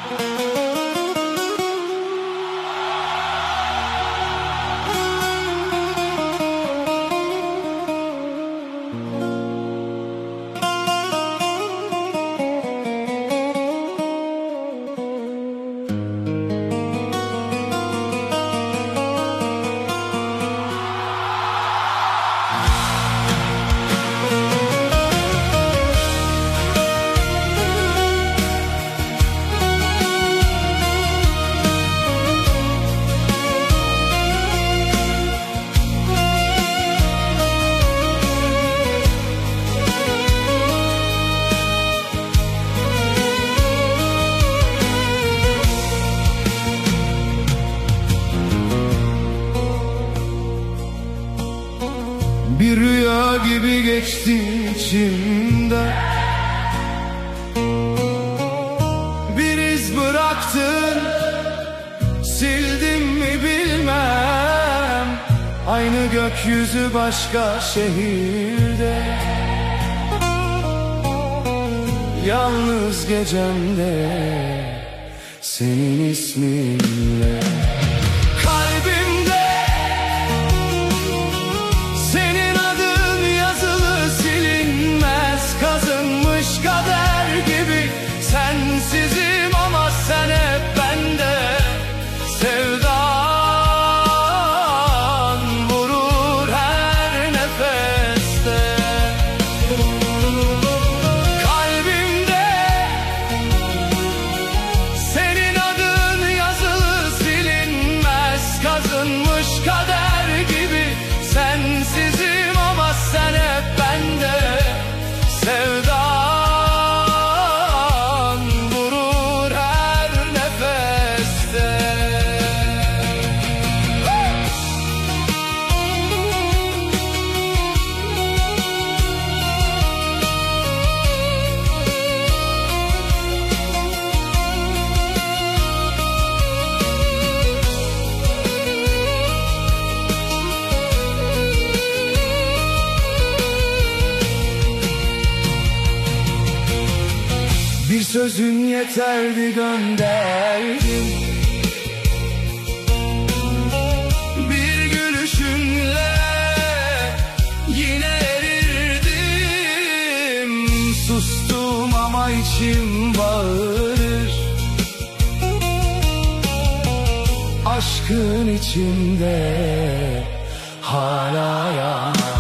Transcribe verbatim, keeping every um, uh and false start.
Bir rüya gibi geçti içimden, bir iz bıraktın, sildim mi bilmem. Aynı gökyüzü başka şehirde, yalnız gecemde senin isminle. Sensizim ama sen hep bende. Sevdan vurur her nefeste. Kalbimde senin adın yazılı, silinmez, kazınmış kader gibi. Sensizim ama sen hep bende. Sevdan Bir sözün yeterdi, gönderdim. Bir gülüşünle yine erirdim. Sustum ama içim bağırır. Aşkın içimde hala yanar.